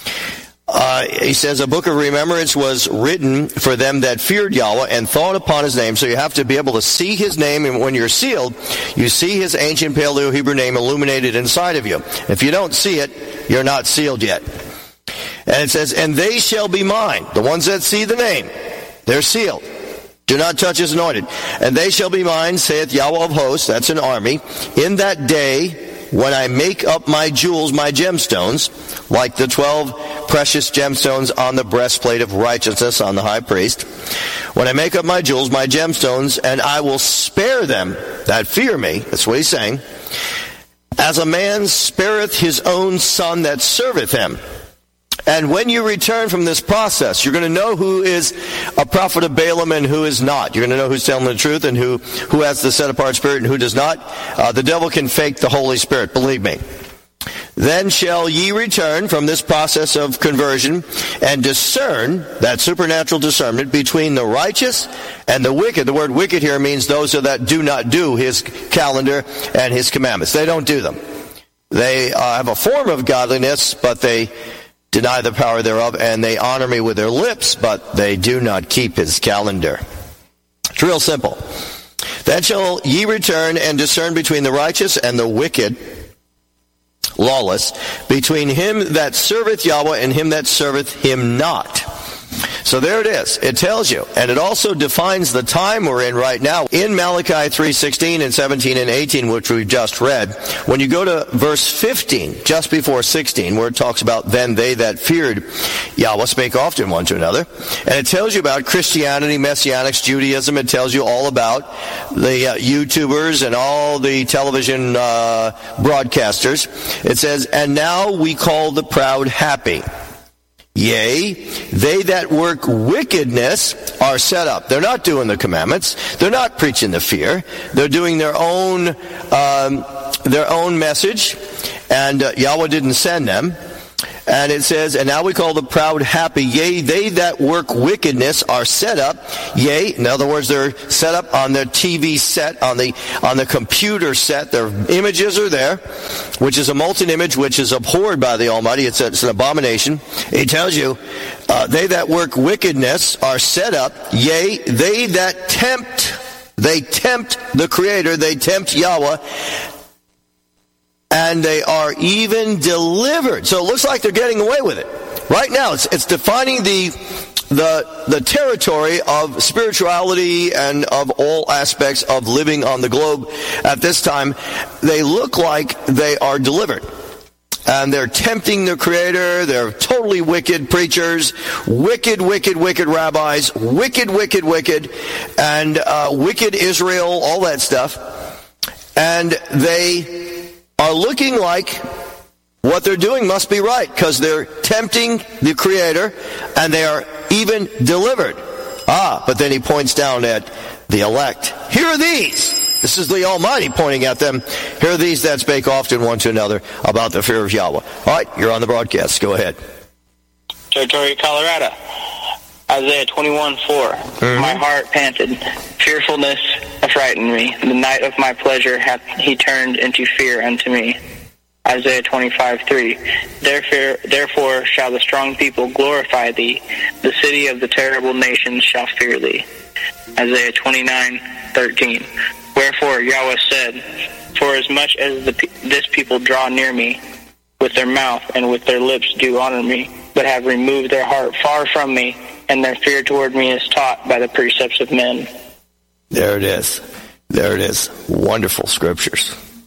he says, a book of remembrance was written for them that feared Yahweh and thought upon his name. So you have to be able to see his name, and when you're sealed, you see his ancient Paleo-Hebrew name illuminated inside of you. If you don't see it, you're not sealed yet. And it says, and they shall be mine. The ones that see the name, they're sealed. Do not touch his anointed. And they shall be mine, saith Yahweh of hosts, that's an army, in that day when I make up my jewels, my gemstones, like the 12 precious gemstones on the breastplate of righteousness on the high priest. When I make up my jewels, my gemstones, and I will spare them that fear me, that's what he's saying, as a man spareth his own son that serveth him. And when you return from this process, you're going to know who is a prophet of Balaam and who is not. You're going to know who's telling the truth and who has the set-apart spirit and who does not. The devil can fake the Holy Spirit, believe me. Then shall ye return from this process of conversion and discern, that supernatural discernment, between the righteous and the wicked. The word wicked here means those that do not do his calendar and his commandments. They don't do them. They have a form of godliness, but they deny the power thereof, and they honor me with their lips, but they do not keep his calendar. It's real simple. Then shall ye return and discern between the righteous and the wicked, lawless, between him that serveth Yahweh and him that serveth him not. So there it is. It tells you. And it also defines the time we're in right now. In Malachi 3:16 and 17 and 18, which we've just read, when you go to verse 15, just before 16, where it talks about, then they that feared Yahweh spake often one to another. And it tells you about Christianity, Messianics, Judaism. It tells you all about the YouTubers and all the television broadcasters. It says, and now we call the proud happy. Yea, they that work wickedness are set up. They're not doing the commandments. They're not preaching the fear. They're doing their own message, and Yahweh didn't send them. And it says, and now we call the proud happy. Yea, they that work wickedness are set up. Yea, in other words, they're set up on their TV set, on the computer set. Their images are there, which is a molten image, which is abhorred by the Almighty. It's an abomination. He tells you, they that work wickedness are set up. Yea, they that tempt the Creator, they tempt Yahweh, and they are even delivered. So it looks like they're getting away with it. Right now, it's defining the territory of spirituality and of all aspects of living on the globe at this time. They look like they are delivered. And they're tempting the Creator. They're totally wicked preachers, wicked rabbis, wicked, and wicked Israel, all that stuff. And they are looking like what they're doing must be right, because they're tempting the Creator, and they are even delivered. But then he points down at the elect. Here are these. This is the Almighty pointing at them. Here are these that spake often one to another about the fear of Yahweh. All right, you're on the broadcast. Go ahead. Territory, Colorado. Isaiah 21:4. My heart panted. Fearfulness affrighted me. The night of my pleasure hath he turned into fear unto me. Isaiah 25:3. Therefore shall the strong people glorify thee. The city of the terrible nations shall fear thee. Isaiah 29:13. Wherefore Yahweh said, for as much as this people draw near me, with their mouth and with their lips do honor me, but have removed their heart far from me, and their fear toward me is taught by the precepts of men. There it is. There it is. Wonderful scriptures.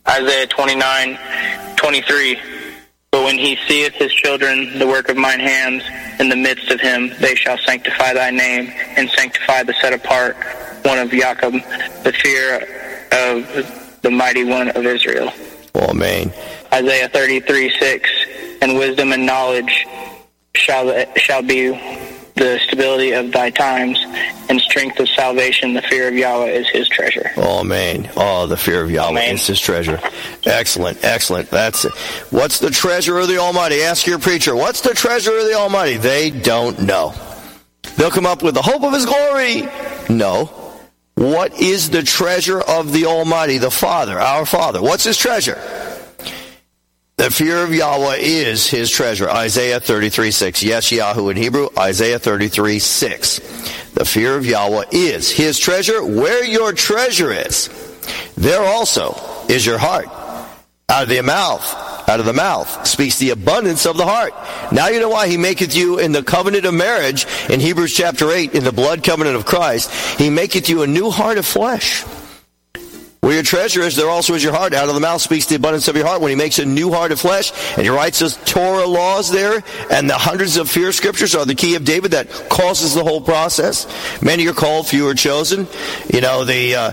Isaiah 29:23. But when he seeth his children, the work of mine hands, in the midst of him, they shall sanctify thy name, and sanctify the set apart one of Jacob, the fear of the mighty one of Israel. Amen. Isaiah 33:6. And wisdom and knowledge shall be the stability of thy times, and strength of salvation. The fear of Yahweh is his treasure. Amen. Oh, the fear of Yahweh is his treasure. Excellent, excellent. That's it. What's the treasure of the Almighty? Ask your preacher, what's the treasure of the Almighty? They don't know. They'll come up with the hope of his glory. No. What is the treasure of the Almighty, the Father, our Father? What's his treasure? The fear of Yahweh is his treasure. Isaiah 33:6. Yes, Yahoo in Hebrew. Isaiah 33:6. The fear of Yahweh is his treasure. Where your treasure is, there also is your heart. Out of the mouth speaks the abundance of the heart. Now you know why he maketh you in the covenant of marriage, in Hebrews chapter 8, in the blood covenant of Christ, he maketh you a new heart of flesh. Where your treasure is, there also is your heart. Out of the mouth speaks the abundance of your heart. When he makes a new heart of flesh, and he writes us Torah laws there, and the hundreds of fear scriptures are the key of David that causes the whole process. Many are called, few are chosen. You know, the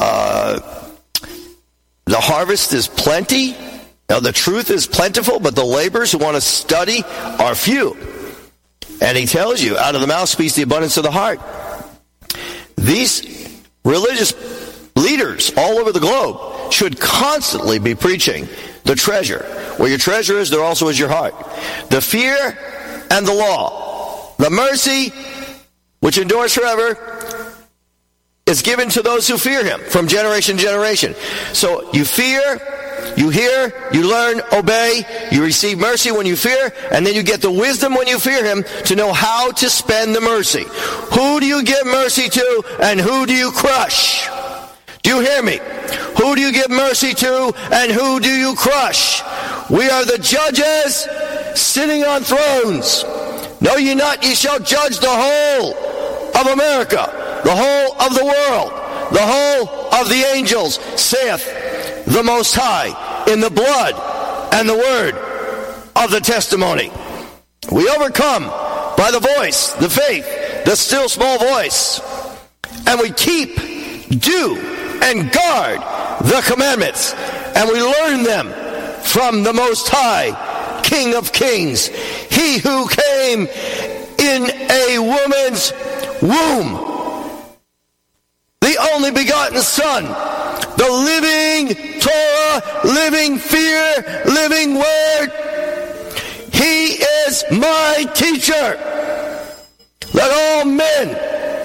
harvest is plenty. Now, the truth is plentiful, but the laborers who want to study are few. And he tells you, out of the mouth speaks the abundance of the heart. These religious leaders all over the globe should constantly be preaching the treasure. Where your treasure is, there also is your heart. The fear and the law. The mercy, which endures forever, is given to those who fear him from generation to generation. So you fear, you hear, you learn, obey, you receive mercy when you fear, and then you get the wisdom when you fear him to know how to spend the mercy. Who do you give mercy to, and who do you crush? Do you hear me? Who do you give mercy to, and who do you crush? We are the judges sitting on thrones. Know ye not, ye shall judge the whole of America, the whole of the world, the whole of the angels, saith the Most High, in the blood and the word of the testimony. We overcome by the voice, the faith, the still small voice, and we keep, do, and guard the commandments, and we learn them from the Most High, King of Kings, he who came in a woman's womb, the only begotten Son, the living Torah, living fear, living word. He is my teacher. Let all men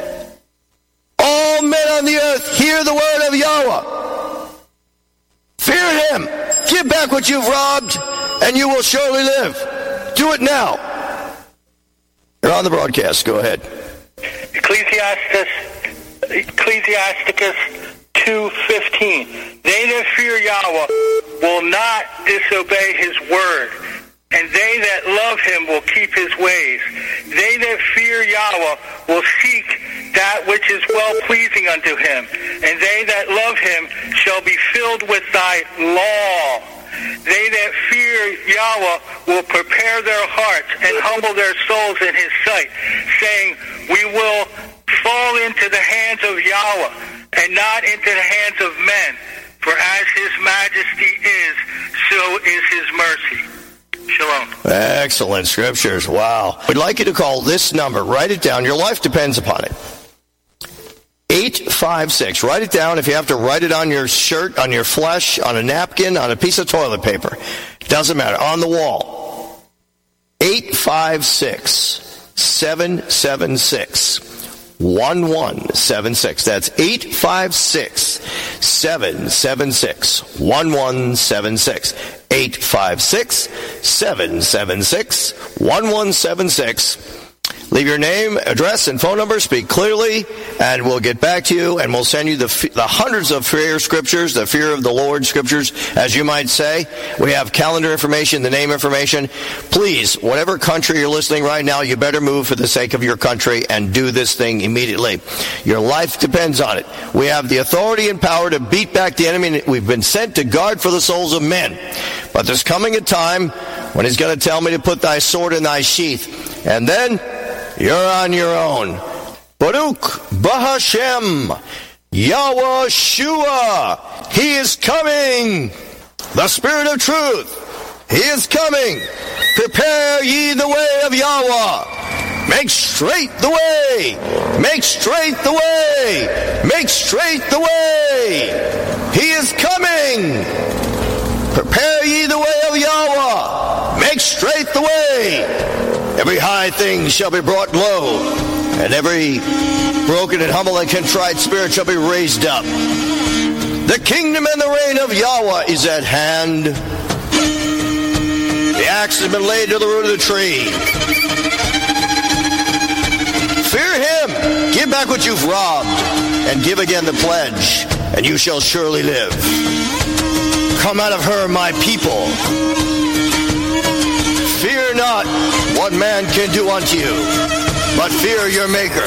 on the earth hear the word of Yahweh. Fear him. Give back what you've robbed, and you will surely live. Do it now. You're on the broadcast. Go ahead. Ecclesiasticus 2:15. They that fear Yahweh will not disobey his word, and they that love him will keep his ways. They that fear Yahweh will seek that which is well-pleasing unto him, and they that love him shall be filled with thy law. They that fear Yahweh will prepare their hearts and humble their souls in his sight, saying, we will fall into the hands of Yahweh and not into the hands of men. For as his majesty is, so is his mercy. Shalom. Excellent scriptures. Wow. We'd like you to call this number. Write it down. Your life depends upon it. 856. Write it down. If you have to write it on your shirt, on your flesh, on a napkin, on a piece of toilet paper. Doesn't matter. On the wall. 856-776-1176. That's 856-776-1176. 856-776-1176. Leave your name, address, and phone number. Speak clearly, and we'll get back to you, and we'll send you the hundreds of fear scriptures, the fear of the Lord scriptures, as you might say. We have calendar information, the name information. Please, whatever country you're listening right now, you better move for the sake of your country and do this thing immediately. Your life depends on it. We have the authority and power to beat back the enemy. We've been sent to guard for the souls of men. But there's coming a time when he's going to tell me to put thy sword in thy sheath. And then you're on your own. Baruch Bahashem Yahweh Shua. He is coming. The Spirit of Truth. He is coming. Prepare ye the way of Yahweh. Make straight the way. Make straight the way. Make straight the way. He is coming. Prepare ye the way of Yahweh. Make straight the way. Every high thing shall be brought low, and every broken and humble and contrite spirit shall be raised up. The kingdom and the reign of Yahweh is at hand. The axe has been laid to the root of the tree. Fear him. Give back what you've robbed, and give again the pledge, and you shall surely live. Come out of her, my people. Fear not what man can do unto you, but fear your Maker.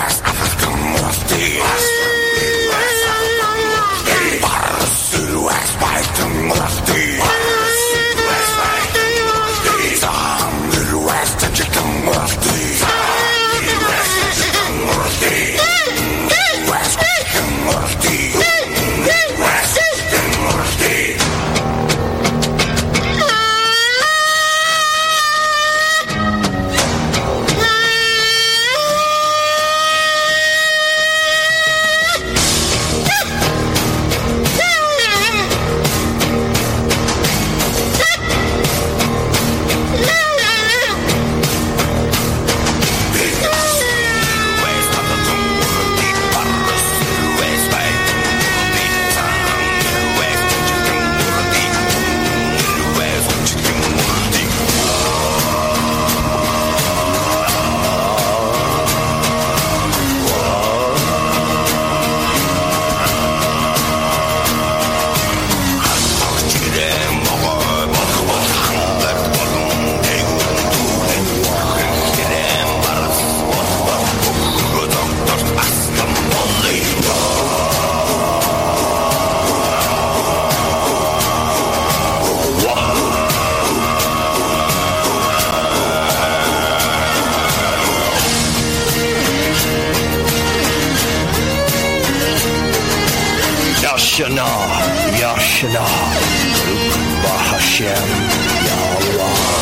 Yashana, Baruch Bahashem, Yahweh.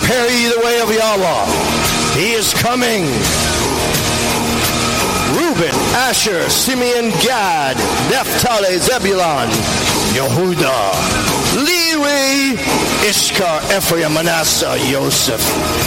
Prepare ye the way of Yahweh. He is coming. Reuben, Asher, Simeon, Gad, Naphtali, Zebulun, Yehuda, Levi, Issachar, Ephraim, Manasseh, Joseph,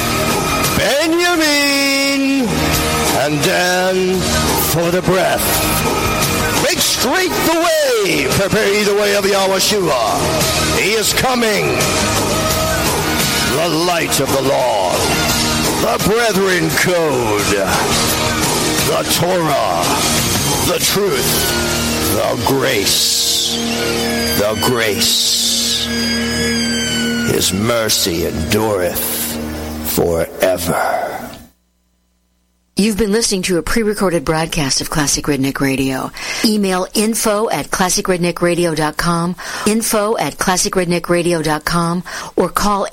Benjamin, and Dan for the breath. Make straight the way. Prepare ye the way of Yahushua. He is coming. The light of the Lord. The brethren code. The Torah. The truth. The grace. The grace. His mercy endureth forever. You've been listening to a pre-recorded broadcast of Classic Redneck Radio. Email info@classicredneckradio.com, info@classicredneckradio.com, or call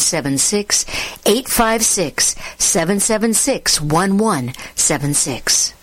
856-776-1176, 856-776-1176.